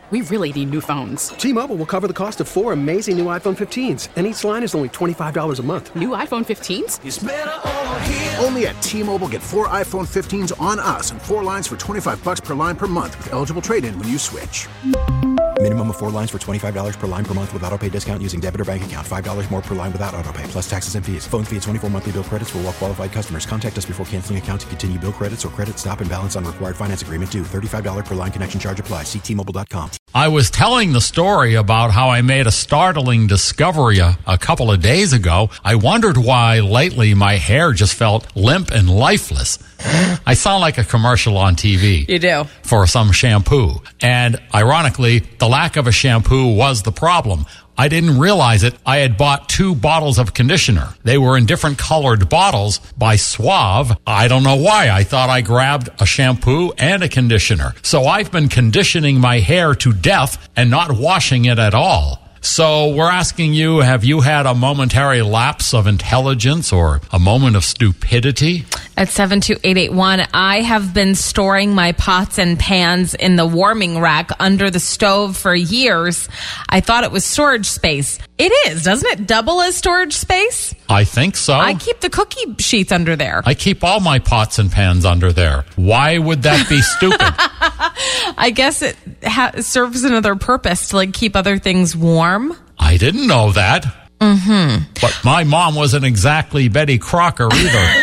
We really need new phones. T-Mobile will cover the cost of 4 amazing new iPhone 15s, and each line is only $25 a month. New iPhone 15s? It's better over here. Only at T-Mobile, get 4 iPhone 15s on us and 4 lines for $25 per line per month with eligible trade-in when you switch. Minimum of 4 lines for $25 per line per month with autopay discount using debit or bank account. $5 more per line without autopay, plus taxes and fees. Phone fee at 24 monthly bill credits for well-qualified customers. Contact us before canceling account to continue bill credits or credit stop and balance on required finance agreement due. $35 per line connection charge applies. See T-Mobile.com. I was telling the story about how I made a startling discovery a couple of days ago. I wondered why lately my hair just felt limp and lifeless. I sound like a commercial on TV. You do. For some shampoo. And ironically, the lack of a shampoo was the problem. I didn't realize it. I had bought 2 bottles of conditioner. They were in different colored bottles by Suave. I don't know why. I thought I grabbed a shampoo and a conditioner. So I've been conditioning my hair to death and not washing it at all. So we're asking you, have you had a momentary lapse of intelligence or a moment of stupidity? At 72881, I have been storing my pots and pans in the warming rack under the stove for years. I thought it was storage space. It is, doesn't it double as storage space? I think so. I keep the cookie sheets under there. I keep all my pots and pans under there. Why would that be stupid? I guess it serves another purpose to keep other things warm. I didn't know that. Mm-hmm. But my mom wasn't exactly Betty Crocker either.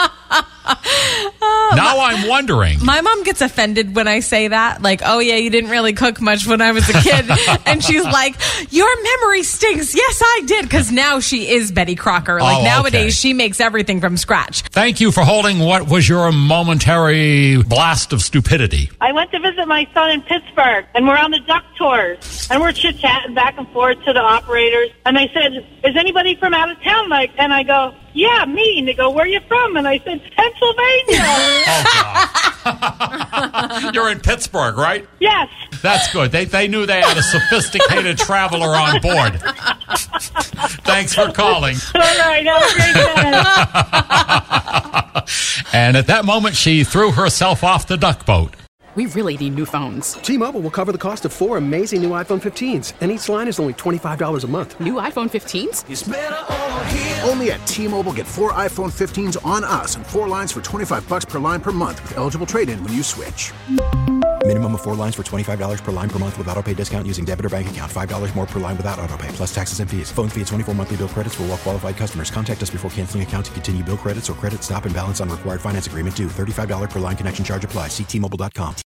Now I'm wondering. My mom gets offended when I say that. Oh, yeah, you didn't really cook much when I was a kid. And she's like, your memory stinks. Yes, I did. Because now she is Betty Crocker. Nowadays, she makes everything from scratch. Thank you for holding. What was your momentary blast of stupidity? I went to visit my son in Pittsburgh, and we're on the duck tours. And we're chit-chatting back and forth to the operators. And I said, is anybody from out of town? And I go, yeah, me. And they go, where are you from? And I said, Pennsylvania. Oh, God. You're in Pittsburgh, right? Yes. That's good. They knew they had a sophisticated traveler on board. Thanks for calling. All right. Have a great day. And at that moment, she threw herself off the duck boat. We really need new phones. T-Mobile will cover the cost of 4 amazing new iPhone 15s, and each line is only $25 a month. New iPhone 15s? It's better over here. Only at T-Mobile, get 4 iPhone 15s on us and 4 lines for $25 per line per month with eligible trade-in when you switch. Minimum of 4 lines for $25 per line per month with autopay discount using debit or bank account. $5 more per line without autopay, plus taxes and fees. Phone fee at 24 monthly bill credits for well-qualified customers. Contact us before canceling account to continue bill credits or credit stop and balance on required finance agreement due. $35 per line connection charge applies. See T-Mobile.com.